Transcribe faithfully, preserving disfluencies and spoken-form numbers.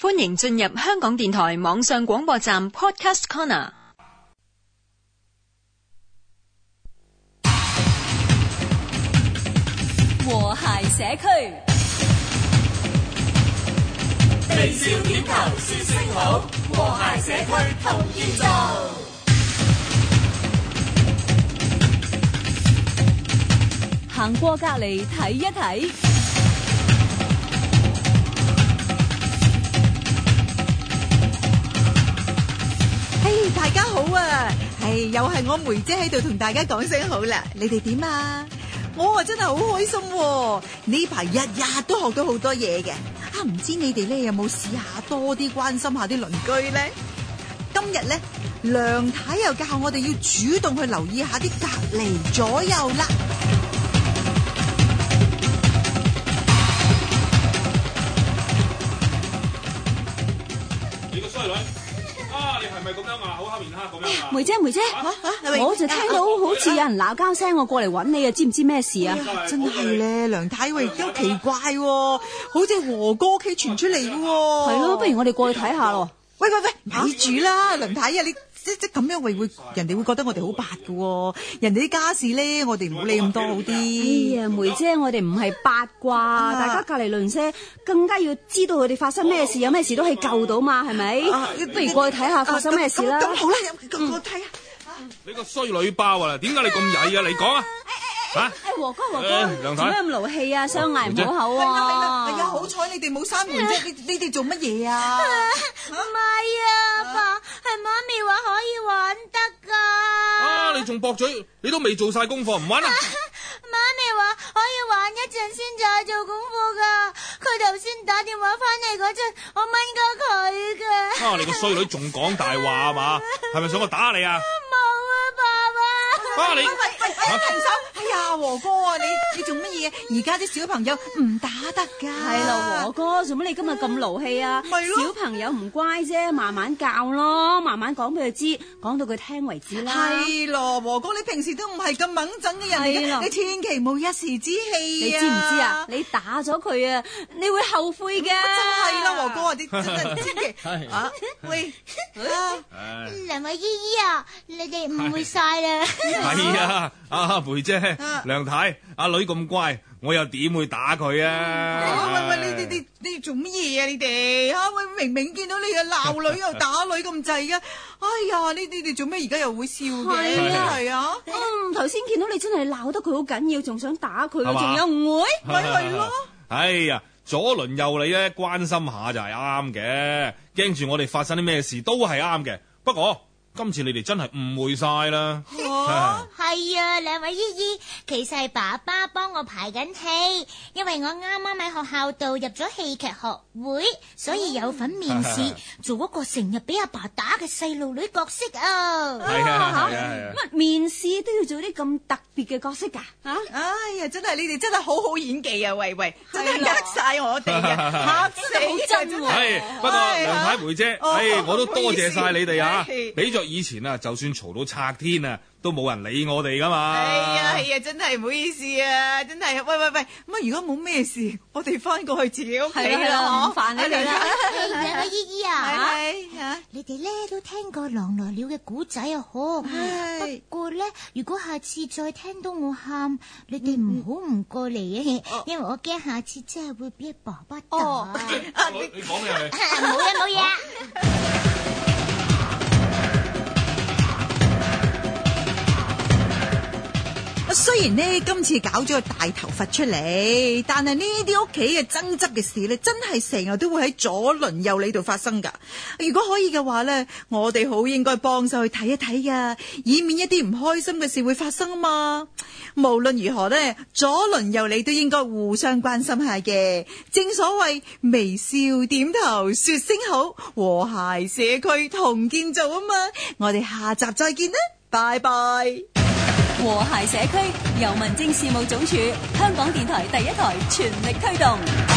歡迎進入香港電台網上廣播站 Podcast Corner。 和諧社區， 微笑點頭說聲好，和諧社區同建造。 行過隔離睇一睇。 嘿，大家好啊！係又係我梅姐喺度同大家講聲好啦。你哋點啊？我啊真係好開心喎！呢排日日都學到好多嘢嘅。啊，唔知你哋咧有冇試下多啲關心下啲鄰居咧？今日咧，梁太又教我哋要主動去留意下啲隔離左右啦。 你個衰女！啊！你係咪咁樣啊？口黑面黑咁樣啊？ 梅姐，梅姐， 啊啊、 我就聽到好似有人鬧交聲，我過嚟揾你啊！知唔知咩事啊？ 哎、真係咧，梁太喂，都奇怪喎，好似和哥屋企傳出嚟嘅喎。 係咯，不如我哋過去睇下咯。 喂喂喂，咪住啦，梁太啊，你即即咁樣會會人哋會覺得我哋好八嘅喎，人哋啲家事咧，我哋唔好理咁多好啲。 哎呀，梅姐，我哋唔係八卦，啊、大家隔離鄰舍更加要知道佢哋發生咩事，有咩事都可以救到嘛，係咪？啊、不如過去睇下發生咩事啦。 咁、啊、好啦，咁我睇下。 你個衰女包啊！點解你咁曳啊？你講啊！吓！ 誒，和哥和哥，做咩咁勞氣啊？相嗌唔好口啊！ 係啦係啦，係啊！好彩你哋冇閂門啫，你你哋做乜嘢啊？ 唔係啊，爸，係媽咪話可以玩得噶。 啊！你仲駁嘴，你都未做晒功課，唔玩啦！ 媽咪話可以玩一陣先再做功課噶。佢頭先打電話翻嚟嗰陣，我問過佢噶。 啊！你個衰女仲講大話啊嘛？係咪想我打你啊？ 冇啊，爸爸。 啊！你喂喂喂，停手！哎呀，和哥啊，你你做乜嘢？而家啲小朋友唔打得噶。 係咯，和哥，做乜你今日咁勞氣啊？ 係咯， 小朋友唔乖啫，慢慢教咯，慢慢講俾佢知，講到佢聽為止啦。 係咯，和哥，你平時都唔係咁猛整嘅人嚟嘅，你千祈冇一時之氣啊！ 你知唔知啊？你打咗佢啊，你會後悔嘅。 真係啦，和哥啊，你真係千祈啊！喂， 兩位姨姨啊，你哋誤會晒啦。 係啊，阿梅姐、梁太，阿女咁乖，我又點會打佢啊？ 喂喂，你你你你做乜嘢啊？你哋吓喂，明明見到你啊鬧女又打女咁滯噶，哎呀，你你哋做咩而家又會笑嘅？係啊， 嗯，頭先見到你真係鬧得佢好緊要，仲想打佢，仲有誤會， 咪係咯？ 哎呀，左鄰右里咧，關心下就係啱嘅，驚住我哋發生啲咩事都係啱嘅。不過今次你哋真係誤會晒啦。 係啊，兩位姨姨，其實係爸爸幫我排緊戲，因為我啱啱喺學校度入咗戲劇學會，所以有份面試做嗰個成日俾阿爸打嘅細路女角色啊。 係啊係啊， 乜面試都要做啲咁特別嘅角色噶？啊， 哎呀，真係你哋真係好好演技啊！喂喂，真係呃晒我哋啊，嚇死好真喎。 係，不過梁太梅姐，哎，我都多謝晒你哋啊，比作以前啊，就算嘈到拆天啊，都冇人理我哋噶嘛。 係啊係啊，真係唔好意思啊，真係。喂喂喂，咁啊如果冇咩事，我哋翻過去自己屋企啦， 唔煩你哋啦。 兩位姨姨啊， 係啊， 你哋咧都聽過狼來了嘅古仔啊？嗬，不過咧，如果下次再聽到我喊，你哋唔好唔過嚟啊，因為我驚下次真係會俾爸爸打。 你講咩啊？ 冇嘢冇嘢。 雖然呢今次搞咗個大頭佛出嚟，但係呢啲屋企嘅爭執嘅事呢，真係成日都會喺左鄰右里度發生噶。如果可以嘅話呢，我哋好應該幫手去睇一睇噶，以免一啲唔開心嘅事會發生啊嘛。無論如何呢，左鄰右里都應該互相關心下嘅。正所謂微笑點頭說聲好，和諧社區同建造啊嘛。我哋下集再見啦，拜拜。 和諧社區由民政事務總署、香港電台第一台全力推動。